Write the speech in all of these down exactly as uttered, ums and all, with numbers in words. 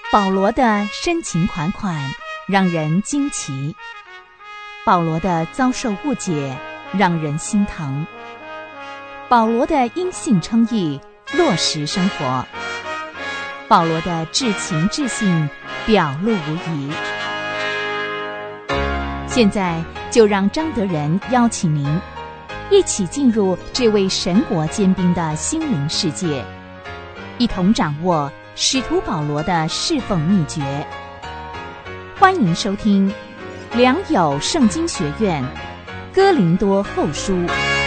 保罗的深情款款让人惊奇，保罗的遭受误解让人心疼，保罗的因信称义落实生活，保罗的至情至性表露无遗。现在就让张德仁邀请您一起进入这位神国坚兵的心灵世界，一同掌握使徒保罗的侍奉秘诀。欢迎收听良友圣经学院哥林多后书。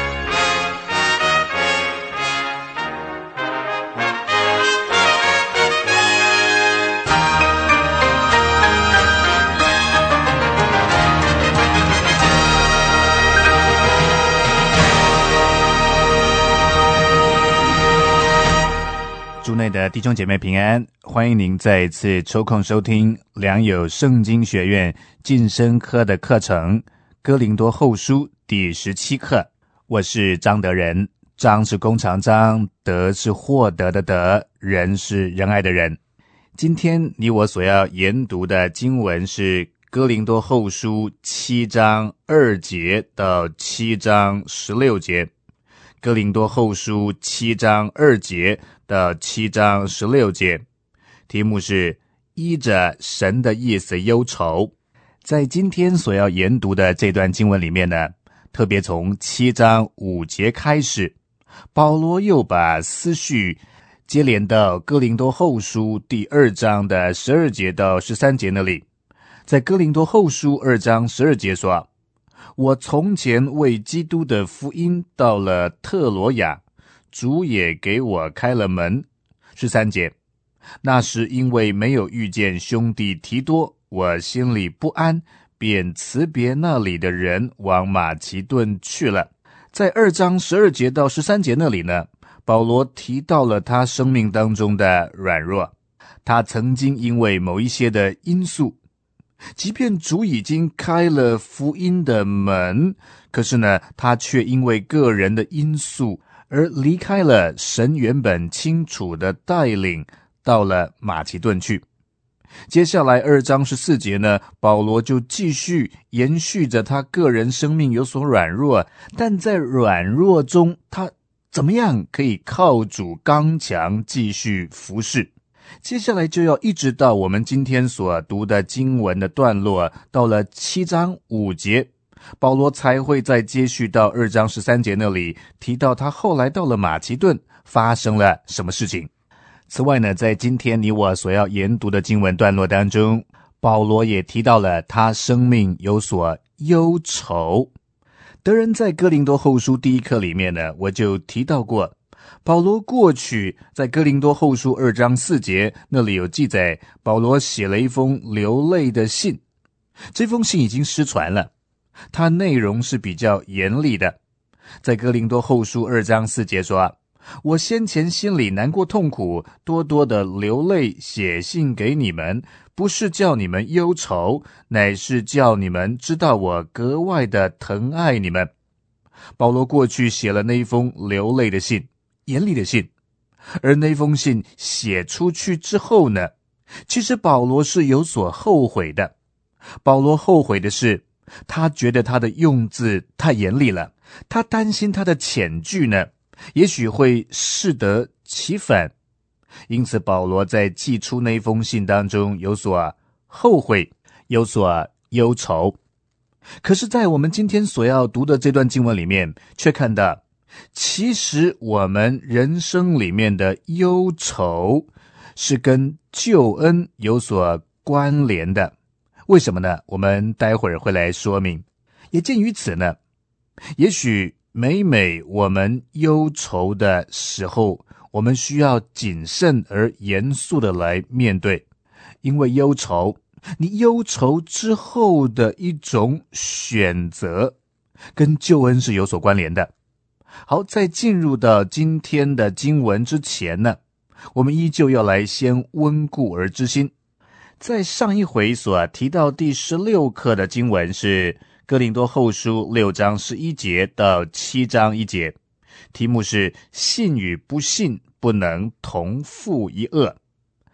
主内的弟兄姐妹平安，欢迎您再一次抽空收听良友圣经学院晋升科的课程哥林多后书第十七课。我是张德仁，张是弓长张，德是获得的德，仁是仁爱的人。今天你我所要研读的经文是哥林多后书七章二节到七章十六节。哥林多后书七章二节到七章十六节，题目是依着神的意思忧愁。在今天所要研读的这段经文里面呢，特别从七章五节开始，保罗又把思绪接连到哥林多后书第二章的十二节到十三节那里。在哥林多后书二章十二节说，我从前为基督的福音到了特罗亚，主也给我开了门。十三节，那时因为没有遇见兄弟提多，我心里不安，便辞别那里的人，往马其顿去了。在二章十二节到十三节那里呢，保罗提到了他生命当中的软弱。他曾经因为某一些的因素，即便主已经开了福音的门，可是呢，他却因为个人的因素而离开了神原本清楚的带领，到了马其顿去。接下来二章十四节呢，保罗就继续延续着他个人生命有所软弱，但在软弱中，他怎么样可以靠主刚强继续服侍。接下来就要一直到我们今天所读的经文的段落，到了七章五节，保罗才会再接续到二章十三节那里，提到他后来到了马其顿发生了什么事情。此外呢，在今天你我所要研读的经文段落当中，保罗也提到了他生命有所忧愁。德仁在哥林多后书第一课里面呢，我就提到过，保罗过去在哥林多后书二章四节那里有记载，保罗写了一封流泪的信。这封信已经失传了，它内容是比较严厉的。在哥林多后书二章四节说，我先前心里难过痛苦，多多的流泪写信给你们，不是叫你们忧愁，乃是叫你们知道我格外的疼爱你们。保罗过去写了那一封流泪的信，严厉的信，而那封信写出去之后呢，其实保罗是有所后悔的。保罗后悔的是，他觉得他的用字太严厉了，他担心他的遣句呢，也许会适得其反。因此保罗在寄出那封信当中有所后悔，有所忧愁。可是在我们今天所要读的这段经文里面，却看到其实我们人生里面的忧愁是跟救恩有所关联的。为什么呢？我们待会儿会来说明。也鉴于此呢，也许每每我们忧愁的时候，我们需要谨慎而严肃的来面对。因为忧愁，你忧愁之后的一种选择，跟救恩是有所关联的。好，在进入到今天的经文之前呢，我们依旧要来先温故而知新。在上一回所提到第十六课的经文是哥林多后书六章十一节到七章一节，题目是信与不信不能同负一恶。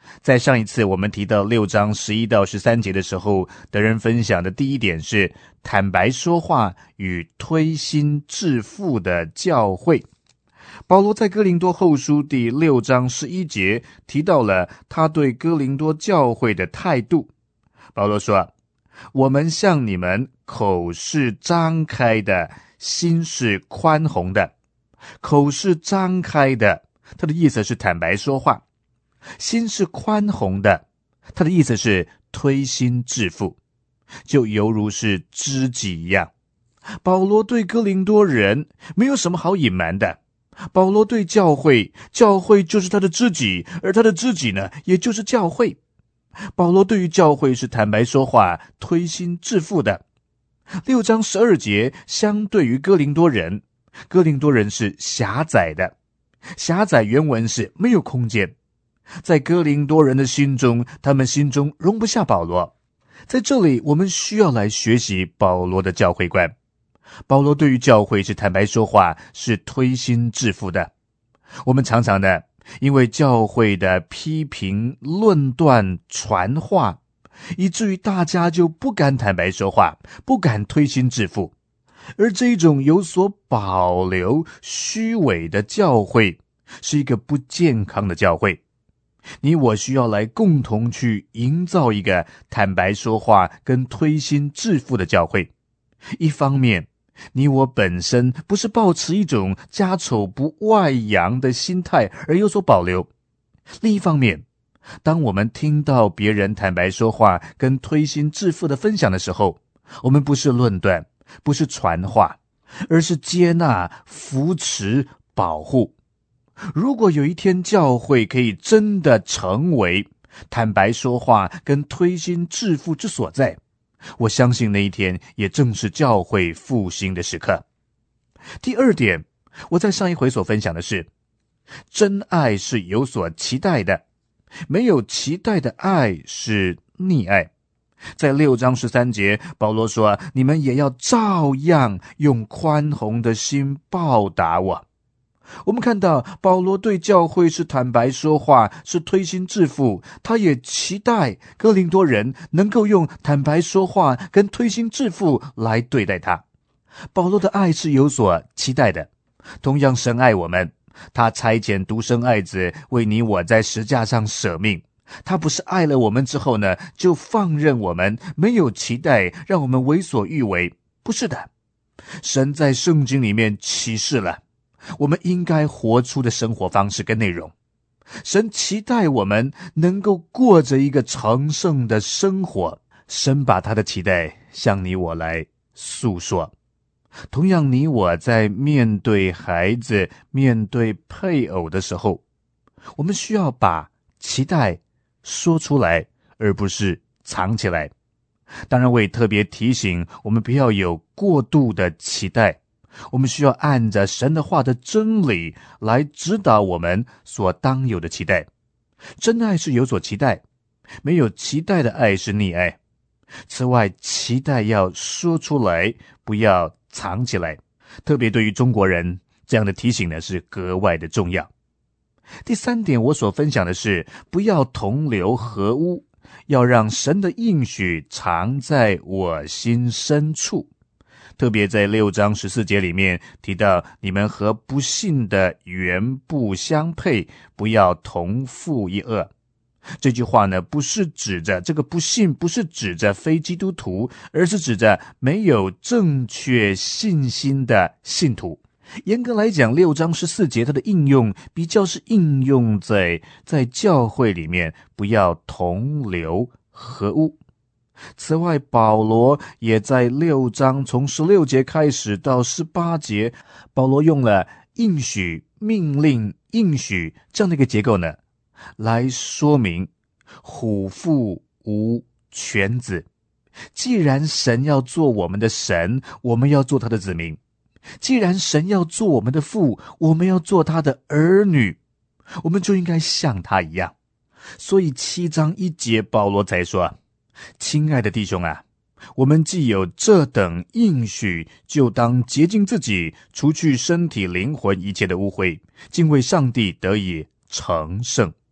在上一次我们提到六章十一到十三节的时候，德人分享的第一点是坦白说话与推心置腹的教诲。保罗在哥林多后书第六章十一节提到了他对哥林多教会的态度。保罗说，我们向你们口是张开的，心是宽宏的。口是张开的，他的意思是坦白说话；心是宽宏的，他的意思是推心置腹，就犹如是知己一样。保罗对哥林多人没有什么好隐瞒的，保罗对教会，教会就是他的知己，而他的知己呢，也就是教会。保罗对于教会是坦白说话，推心置腹的。六章十二节相对于哥林多人，哥林多人是狭窄的，狭窄原文是没有空间。在哥林多人的心中，他们心中容不下保罗。在这里我们需要来学习保罗的教会观。保罗对于教会是坦白说话，是推心置腹的。我们常常的因为教会的批评、论断、传话，以至于大家就不敢坦白说话，不敢推心置腹。而这一种有所保留、虚伪的教会，是一个不健康的教会。你我需要来共同去营造一个坦白说话跟推心置腹的教会。一方面，你我本身不是抱持一种家丑不外扬的心态而有所保留。另一方面，当我们听到别人坦白说话跟推心置腹的分享的时候，我们不是论断，不是传话，而是接纳、扶持、保护。如果有一天教会可以真的成为坦白说话跟推心置腹之所在，我相信那一天也正是教会复兴的时刻。第二点，我在上一回所分享的是，真爱是有所期待的，没有期待的爱是溺爱。在六章十三节，保罗说，你们也要照样用宽宏的心报答我。我们看到保罗对教会是坦白说话，是推心置腹，他也期待哥林多人能够用坦白说话跟推心置腹来对待他。保罗的爱是有所期待的。同样，神爱我们，他差遣独生爱子为你我在十架上舍命。他不是爱了我们之后呢，就放任我们，没有期待，让我们为所欲为。不是的，神在圣经里面启示了我们应该活出的生活方式跟内容。神期待我们能够过着一个成圣的生活，神把他的期待向你我来诉说。同样，你我在面对孩子、面对配偶的时候，我们需要把期待说出来，而不是藏起来。当然，我也特别提醒我们不要有过度的期待，我们需要按着神的话的真理来指导我们所当有的期待。真爱是有所期待，没有期待的爱是溺爱。此外，期待要说出来，不要藏起来。特别对于中国人，这样的提醒呢是格外的重要。第三点，我所分享的是不要同流合污，要让神的应许藏在我心深处。特别在六章十四节里面提到，你们和不信的原不相配，不要同负一軛。这句话呢，不是指着这个不信，不是指着非基督徒，而是指着没有正确信心的信徒。严格来讲，六章十四节它的应用比较是应用在在教会里面，不要同流合污。此外，保罗也在六章从十六节开始到十八节，保罗用了应许、命令、应许这样的一个结构呢，来说明虎父无犬子。既然神要做我们的神，我们要做他的子民；既然神要做我们的父，我们要做他的儿女，我们就应该像他一样。所以七章一节保罗才说，亲爱的弟兄啊，我们既有这等应许，就当洁净自己，除去身体灵魂一切的污秽，敬畏上帝，得以成圣。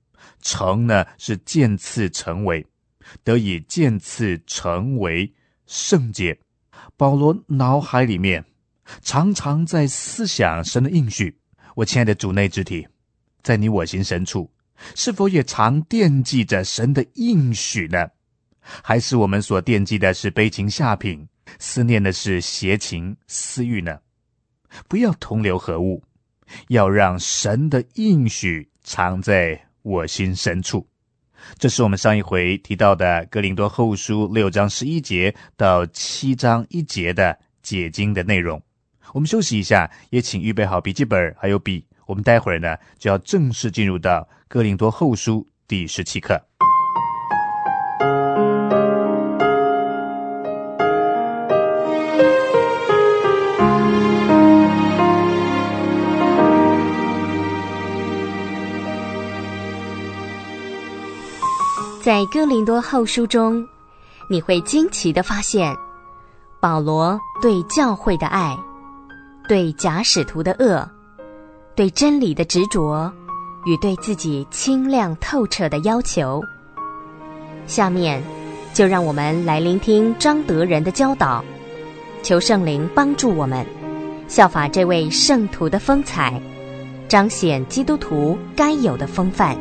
成呢是渐次成为，得以渐次成为圣洁。保罗脑海里面常常在思想神的应许。我亲爱的主内肢体，在你我心深处，是否也常惦记着神的应许呢？还是我们所惦记的是悲情下品，思念的是邪情私欲呢？不要同流合污，要让神的应许藏在我心深处。这是我们上一回提到的哥林多后书六章十一节到七章一节的解经的内容。我们休息一下，也请预备好笔记本还有笔，我们待会儿呢就要正式进入到哥林多后书第十七课。 在哥林多后书中，你会惊奇地发现，保罗对教会的爱，对假使徒的恶，对真理的执着，与对自己清亮透彻的要求。下面就让我们来聆听张德仁的教导，求圣灵帮助我们效法这位圣徒的风采，彰显基督徒该有的风范。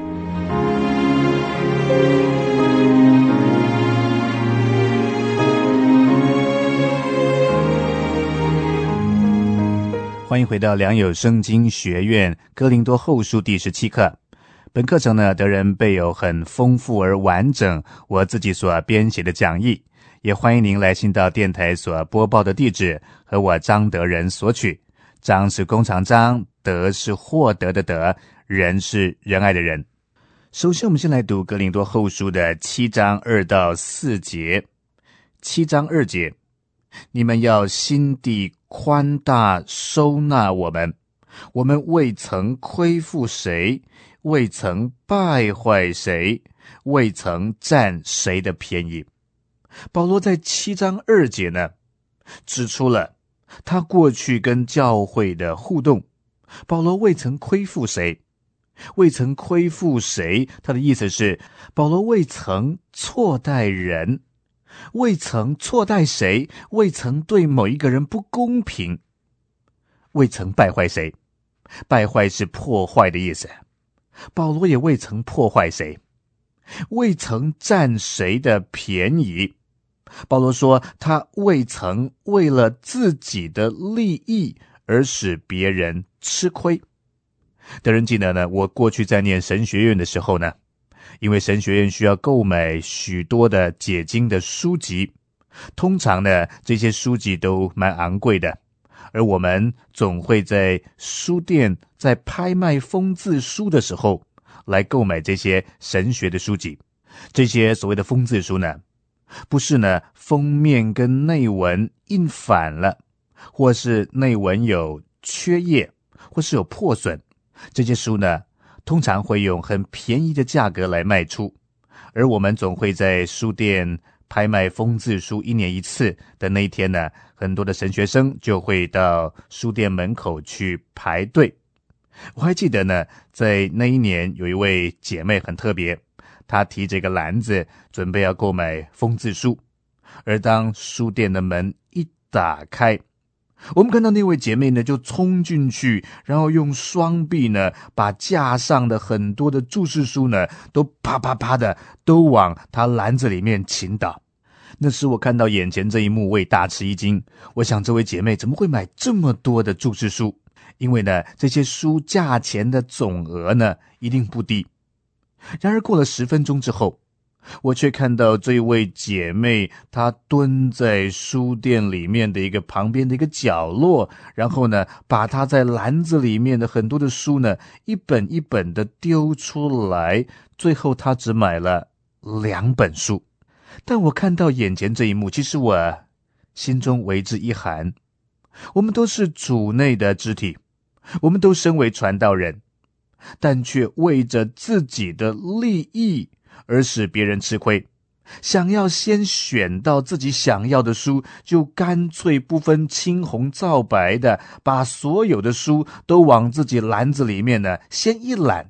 欢迎回到良友圣经学院哥林多后书第十七课。本课程呢，德仁备有很丰富而完整我自己所编写的讲义，也欢迎您来信到电台所播报的地址和我张德仁索取。张是弓长张，德是获得的德，仁是仁爱的仁。首先我们先来读哥林多后书的七章二到四节。七章二节，你们要心地宽大，收纳我们，我们未曾亏负谁，未曾败坏谁，未曾占谁的便宜。保罗在七章二节呢，指出了他过去跟教会的互动。保罗未曾亏负谁，未曾亏负谁，他的意思是保罗未曾错待人，未曾错待谁，未曾对某一个人不公平，未曾败坏谁。败坏是破坏的意思，保罗也未曾破坏谁，未曾占谁的便宜。保罗说他未曾为了自己的利益而使别人吃亏。德仁记得呢，我过去在念神学院的时候呢，因为神学院需要购买许多的解经的书籍，通常呢这些书籍都蛮昂贵的，而我们总会在书店在拍卖封字书的时候来购买这些神学的书籍。这些所谓的封字书呢，不是呢封面跟内文印反了，或是内文有缺页，或是有破损，这些书呢通常会用很便宜的价格来卖出，而我们总会在书店拍卖封字书一年一次的那一天呢，很多的神学生就会到书店门口去排队。我还记得呢，在那一年有一位姐妹很特别，她提这个篮子准备要购买封字书，而当书店的门一打开，我们看到那位姐妹呢就冲进去，然后用双臂呢把架上的很多的注释书呢都啪啪啪的都往她篮子里面倾倒。那时我看到眼前这一幕，我也大吃一惊。我想这位姐妹怎么会买这么多的注释书？因为呢这些书价钱的总额呢一定不低。然而过了十分钟之后，我却看到这位姐妹她蹲在书店里面的一个旁边的一个角落，然后呢把她在篮子里面的很多的书呢一本一本的丢出来，最后她只买了两本书。但我看到眼前这一幕，其实我心中为之一寒。我们都是主内的肢体，我们都身为传道人，但却为着自己的利益而使别人吃亏，想要先选到自己想要的书，就干脆不分青红皂白的把所有的书都往自己篮子里面呢先一揽，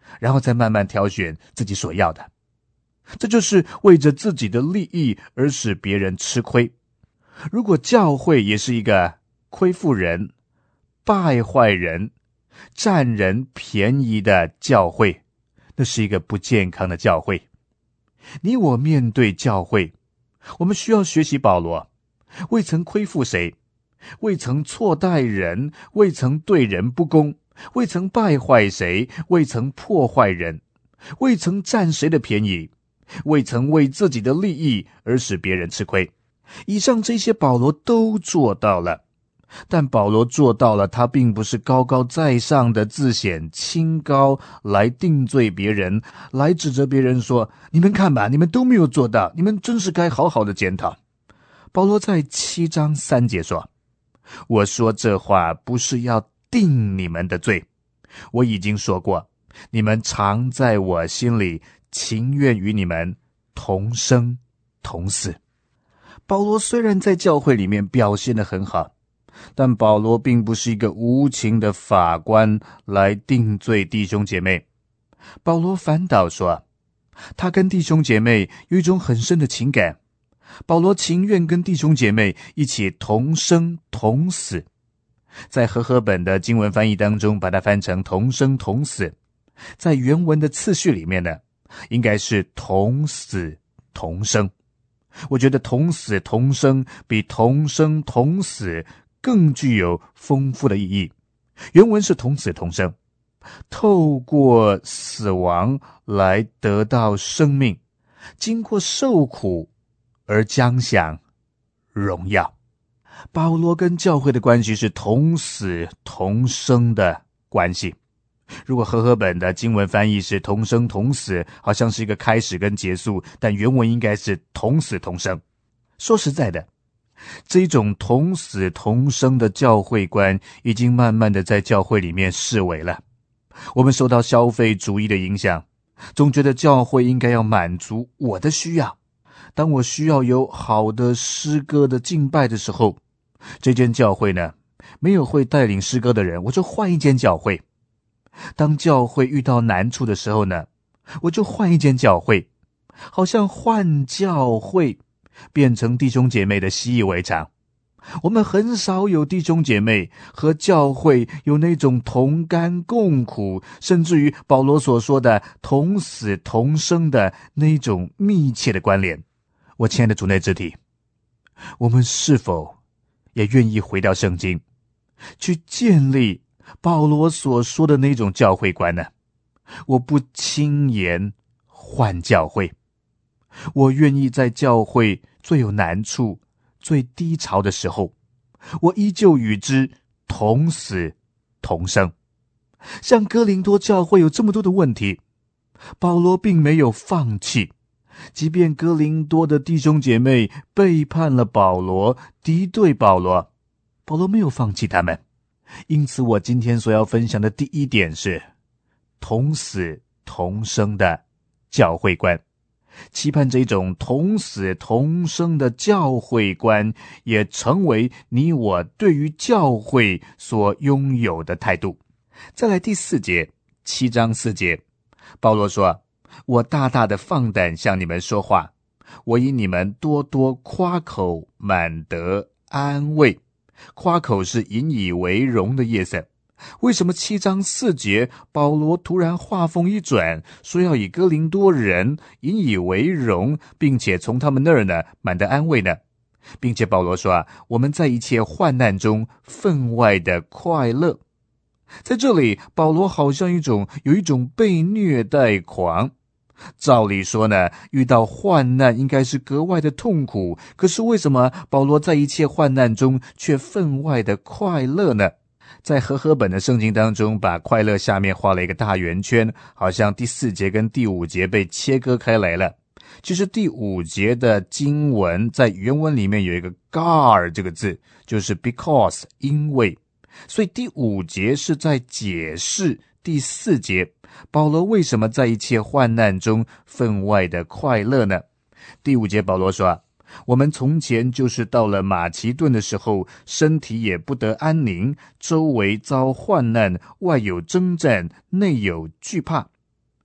然后再慢慢挑选自己所要的。这就是为着自己的利益而使别人吃亏。如果教会也是一个亏负人、败坏人、占人便宜的教会，那是一个不健康的教会。你我面对教会，我们需要学习保罗，未曾亏负谁，未曾错待人，未曾对人不公，未曾败坏谁，未曾破坏人，未曾占谁的便宜，未曾为自己的利益而使别人吃亏。以上这些保罗都做到了，但保罗做到了，他并不是高高在上的自显清高，来定罪别人，来指责别人说，你们看吧，你们都没有做到，你们真是该好好的检讨。保罗在七章三节说，我说这话不是要定你们的罪，我已经说过，你们常在我心里，情愿与你们同生同死。保罗虽然在教会里面表现得很好，但保罗并不是一个无情的法官来定罪弟兄姐妹。保罗反倒说，他跟弟兄姐妹有一种很深的情感，保罗情愿跟弟兄姐妹一起同生同死。在和合本的经文翻译当中，把它翻成同生同死，在原文的次序里面呢，应该是同死同生。我觉得同死同生比同生同死更具有丰富的意义。原文是同死同生，透过死亡来得到生命，经过受苦而将享荣耀。保罗跟教会的关系是同死同生的关系。如果和合本的经文翻译是同生同死，好像是一个开始跟结束，但原文应该是同死同生。说实在的，这种同死同生的教会观已经慢慢的在教会里面式微了。我们受到消费主义的影响，总觉得教会应该要满足我的需要。当我需要有好的诗歌的敬拜的时候，这间教会呢，没有会带领诗歌的人，我就换一间教会。当教会遇到难处的时候呢，我就换一间教会，好像换教会变成弟兄姐妹的习以为常。我们很少有弟兄姐妹和教会有那种同甘共苦，甚至于保罗所说的同死同生的那种密切的关联。我亲爱的主内肢体，我们是否也愿意回到圣经，去建立保罗所说的那种教会观呢？我不轻言换教会，我愿意在教会最有难处、最低潮的时候，我依旧与之同死同生。像哥林多教会有这么多的问题，保罗并没有放弃，即便哥林多的弟兄姐妹背叛了保罗，敌对保罗，保罗没有放弃他们。因此我今天所要分享的第一点是同死同生的教会观，期盼这种同死同生的教会观也成为你我对于教会所拥有的态度。再来第四节，七章四节，保罗说，我大大的放胆向你们说话，我以你们多多夸口，满得安慰。夸口是引以为荣的意思。为什么七章四节保罗突然话锋一转，说要以哥林多人引以为荣，并且从他们那儿呢满得安慰呢？并且保罗说啊，我们在一切患难中分外的快乐。在这里保罗好像一种有一种被虐待狂。照理说呢，遇到患难应该是格外的痛苦，可是为什么保罗在一切患难中却分外的快乐呢？在和合本的圣经当中，把快乐下面画了一个大圆圈，好像第四节跟第五节被切割开来了。其实第五节的经文在原文里面有一个 gar 这个字，就是 because 因为，所以第五节是在解释第四节保罗为什么在一切患难中分外的快乐呢？第五节保罗说，我们从前就是到了马其顿的时候，身体也不得安宁，周围遭患难，外有征战，内有惧怕。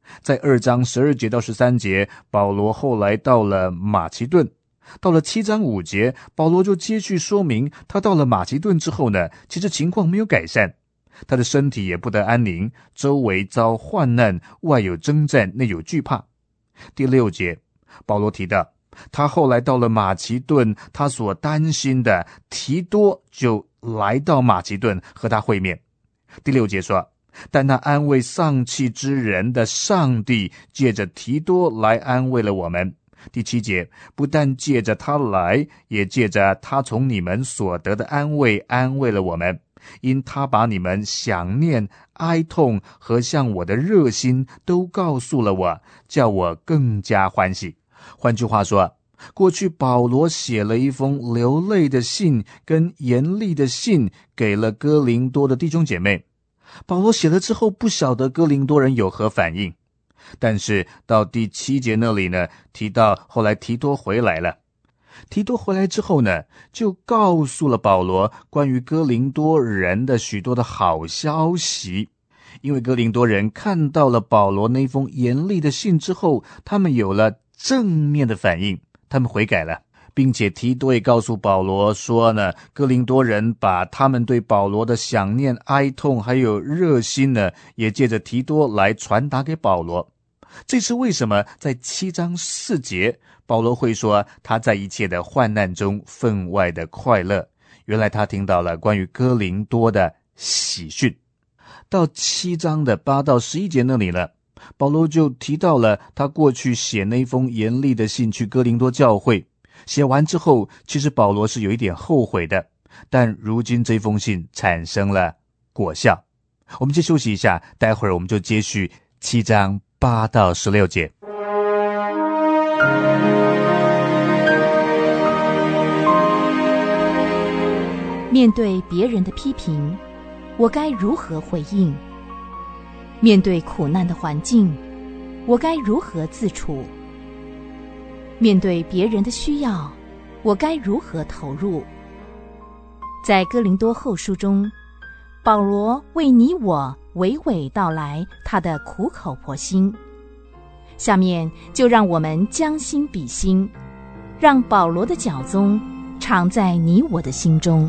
在二章十二节到十三节，保罗后来到了马其顿。到了七章五节，保罗就接续说明，他到了马其顿之后呢，其实情况没有改善，他的身体也不得安宁，周围遭患难，外有征战，内有惧怕。第六节，保罗提到他后来到了马其顿，他所担心的提多就来到马其顿和他会面。第六节说，但那安慰丧气之人的上帝借着提多来安慰了我们。第七节，不但借着他来，也借着他从你们所得的安慰安慰了我们，因他把你们想念、哀痛和向我的热心都告诉了我，叫我更加欢喜。换句话说，过去保罗写了一封流泪的信跟严厉的信给了哥林多的弟兄姐妹。保罗写了之后，不晓得哥林多人有何反应，但是到第七节那里呢，提到后来提多回来了。提多回来之后呢，就告诉了保罗关于哥林多人的许多的好消息。因为哥林多人看到了保罗那封严厉的信之后，他们有了正面的反应，他们悔改了，并且提多也告诉保罗说呢，哥林多人把他们对保罗的想念、哀痛还有热心呢，也借着提多来传达给保罗。这是为什么在七章四节保罗会说他在一切的患难中分外的快乐？原来他听到了关于哥林多的喜讯。到七章的八到十一节那里呢，保罗就提到了他过去写那封严厉的信去哥林多教会，写完之后其实保罗是有一点后悔的，但如今这封信产生了果效。我们先休息一下，待会儿我们就接续七章八到十六节。 面对别人的批评，我该如何回应？面对苦难的环境，我该如何自处？面对别人的需要，我该如何投入？在哥林多后书中，保罗为你我娓娓道来他的苦口婆心。下面就让我们将心比心，让保罗的脚踪常在你我的心中。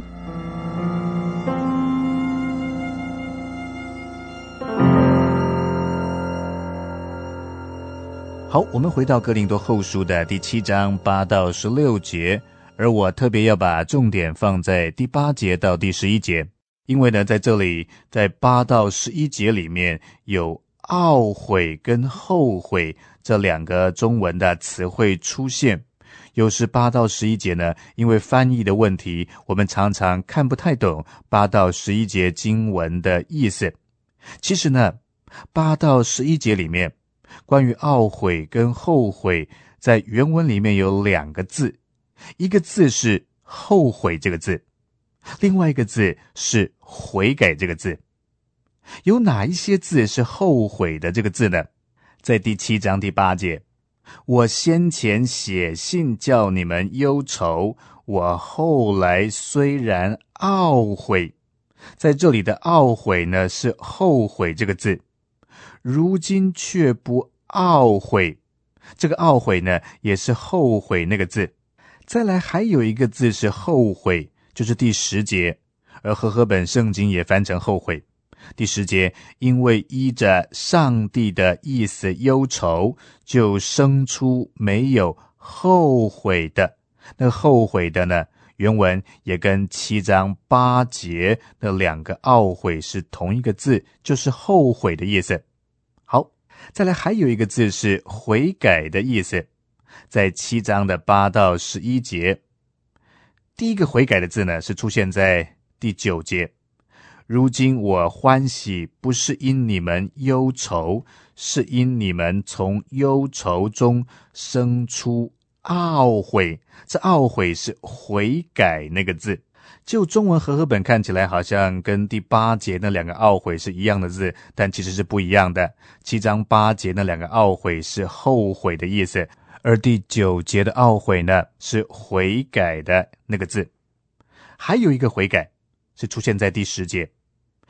好，我们回到哥林多后书的第七章八到十六节，而我特别要把重点放在第八节到第十一节，因为呢，在这里在八到十一节里面有懊悔跟后悔这两个中文的词汇出现。有时八到十一节呢，因为翻译的问题，我们常常看不太懂八到十一节经文的意思。其实呢，八到十一节里面关于懊悔跟后悔，在原文里面有两个字，一个字是后悔这个字，另外一个字是悔改这个字。有哪一些字是后悔的这个字呢？在第七章第八节，我先前写信叫你们忧愁，我后来虽然懊悔。在这里的懊悔呢，是后悔这个字，如今却不懊悔，这个懊悔呢也是后悔那个字。再来还有一个字是后悔，就是第十节，而和合本圣经也翻成后悔。第十节，因为依着上帝的意思忧愁，就生出没有后悔的。那后悔的呢，原文也跟七章八节的两个懊悔是同一个字，就是后悔的意思。好，再来还有一个字是悔改的意思，在七章的八到十一节。第一个悔改的字呢，是出现在第九节，如今我欢喜，不是因你们忧愁，是因你们从忧愁中生出懊悔。这懊悔是悔改那个字，就中文和合本看起来好像跟第八节那两个懊悔是一样的字，但其实是不一样的。七章八节那两个懊悔是后悔的意思，而第九节的懊悔呢，是悔改的那个字。还有一个悔改是出现在第十节，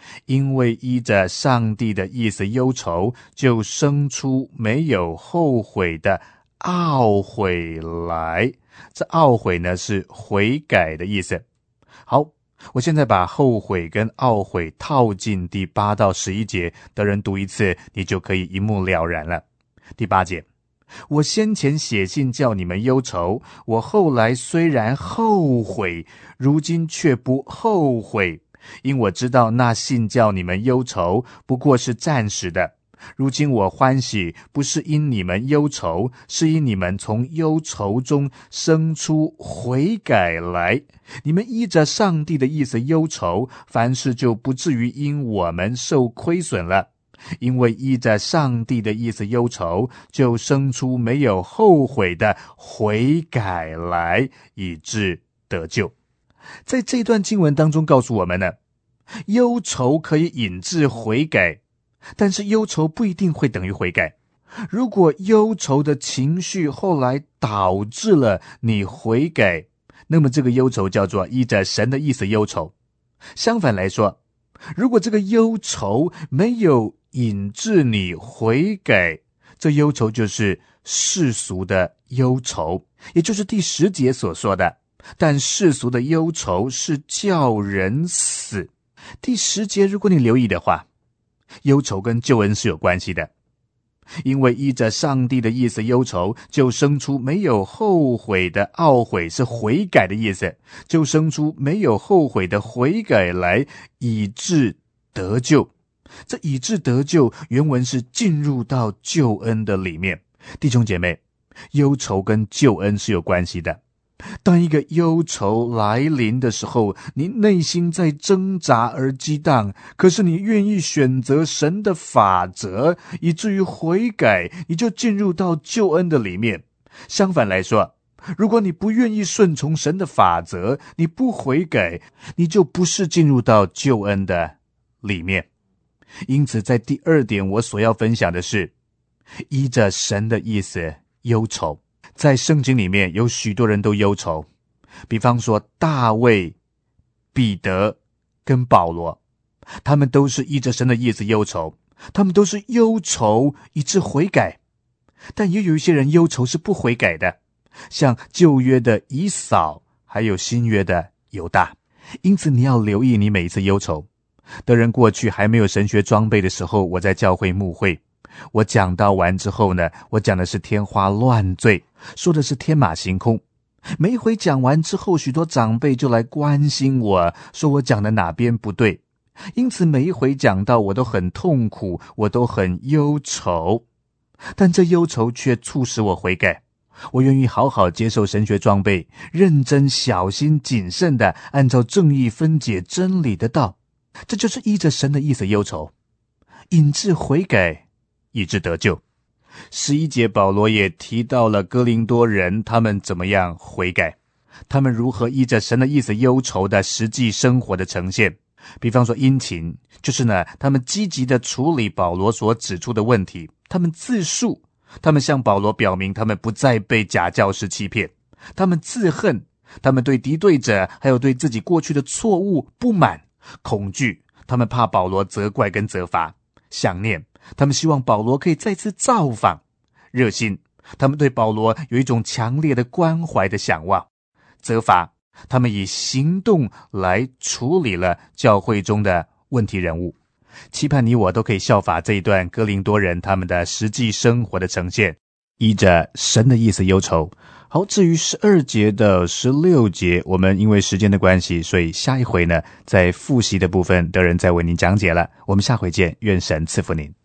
因为依着上帝的意思忧愁，就生出没有后悔的懊悔来。这懊悔呢，是悔改的意思。好，我现在把后悔跟懊悔套进第八到十一节的人读一次，你就可以一目了然了。第八节，我先前写信叫你们忧愁，我后来虽然后悔，如今却不后悔，因我知道那信叫你们忧愁，不过是暂时的。如今我欢喜，不是因你们忧愁，是因你们从忧愁中生出悔改来。你们依着上帝的意思忧愁，凡事就不至于因我们受亏损了。因为依着上帝的意思忧愁，就生出没有后悔的悔改来，以致得救。在这段经文当中告诉我们呢，忧愁可以引致悔改，但是忧愁不一定会等于悔改。如果忧愁的情绪后来导致了你悔改，那么这个忧愁叫做依着神的意思忧愁。相反来说，如果这个忧愁没有引致你悔改，这忧愁就是世俗的忧愁，也就是第十节所说的，但世俗的忧愁是叫人死。第十节如果你留意的话，忧愁跟救恩是有关系的。因为依着上帝的意思忧愁，就生出没有后悔的懊悔，是悔改的意思，就生出没有后悔的悔改来，以致得救。这以致得救原文是进入到救恩的里面。弟兄姐妹，忧愁跟救恩是有关系的。当一个忧愁来临的时候，你内心在挣扎而激荡，可是你愿意选择神的法则，以至于悔改，你就进入到救恩的里面。相反来说，如果你不愿意顺从神的法则，你不悔改，你就不是进入到救恩的里面。因此在第二点我所要分享的是，依着神的意思忧愁。在圣经里面有许多人都忧愁，比方说大卫、彼得跟保罗，他们都是依着神的意思忧愁，他们都是忧愁以致悔改。但也有一些人忧愁是不悔改的，像旧约的以扫，还有新约的犹大。因此你要留意你每一次忧愁。德仁过去还没有神学装备的时候，我在教会牧会，我讲到完之后呢，我讲的是天花乱坠，说的是天马行空。每一回讲完之后，许多长辈就来关心我，说我讲的哪边不对。因此每一回讲到我都很痛苦，我都很忧愁。但这忧愁却促使我悔改，我愿意好好接受神学装备，认真小心谨慎地按照正义分解真理的道。这就是依着神的意思忧愁，引致悔改，以致得救。十一节保罗也提到了哥林多人他们怎么样悔改，他们如何依着神的意思忧愁的实际生活的呈现。比方说殷勤，就是呢他们积极的处理保罗所指出的问题，他们自述，他们向保罗表明他们不再被假教师欺骗，他们自恨，他们对敌对者还有对自己过去的错误不满恐惧，他们怕保罗责怪跟责罚，想念，他们希望保罗可以再次造访，热心，他们对保罗有一种强烈的关怀的想望，责罚，他们以行动来处理了教会中的问题人物。期盼你我都可以效法这一段哥林多人他们的实际生活的呈现，依着神的意思忧愁。好，至于十二节的十六节，我们因为时间的关系，所以下一回呢，在复习的部分德仁再为您讲解了。我们下回见，愿神赐福您。